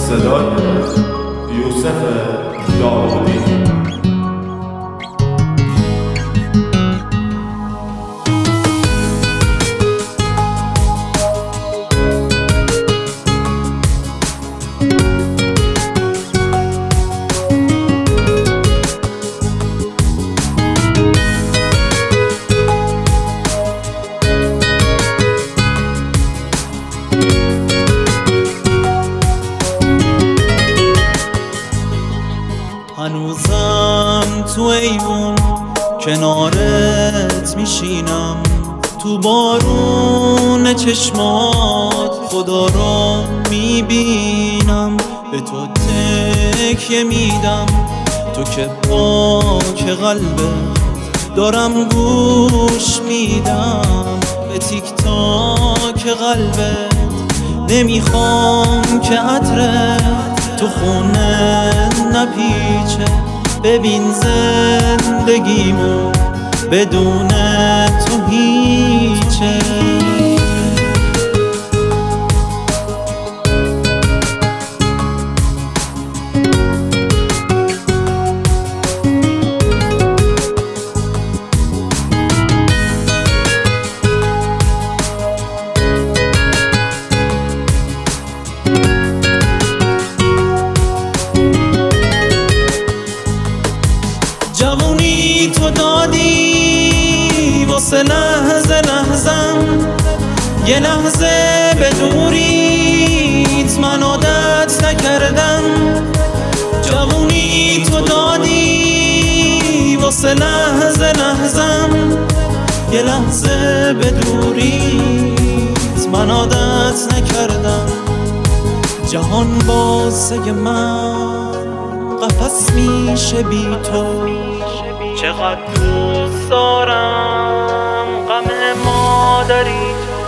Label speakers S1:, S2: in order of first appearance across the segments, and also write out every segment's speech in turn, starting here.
S1: صدای یوسف داودی.
S2: هنوزم تو ایوون کنارت میشینم، تو بارون چشمات خدا رو میبینم، به تو تکیه میدم، تو که پاک قلبت دارم گوش میدم، به تیک تاک قلبت نمیخوام که عطرت تو خونه نپیچه، ببین زندگیمو بدون تو هیچه. جوونی تو دادی واسه لحظه لحظم، یه لحظه به دوریت من عادت نکردم. جوونی تو دادی واسه لحظه لحظم، یه لحظه به دوریت من عادت نکردم. جهان واسه من قفس میشه بی تو، چقدر دوست دارم غم مادری تو.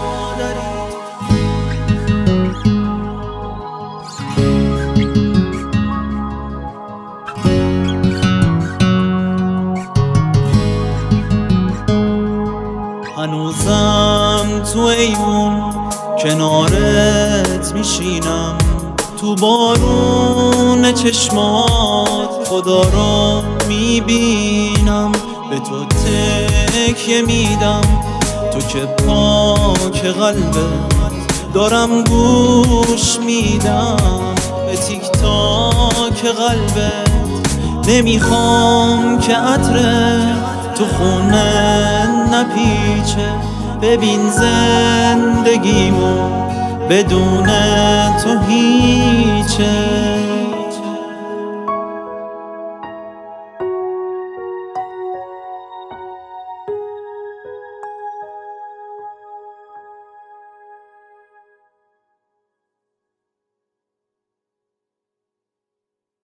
S2: هنوزم تو ایوون کنارت میشینم، تو بارون چشمات خدا رو میبینم، به تو تکیه میدم، تو که پاک قلبت دارم گوش میدم، به تیک تاک قلبت نمیخوام که عطرت تو خونه نپیچه، ببین زندگیمو بدون تو هیچه.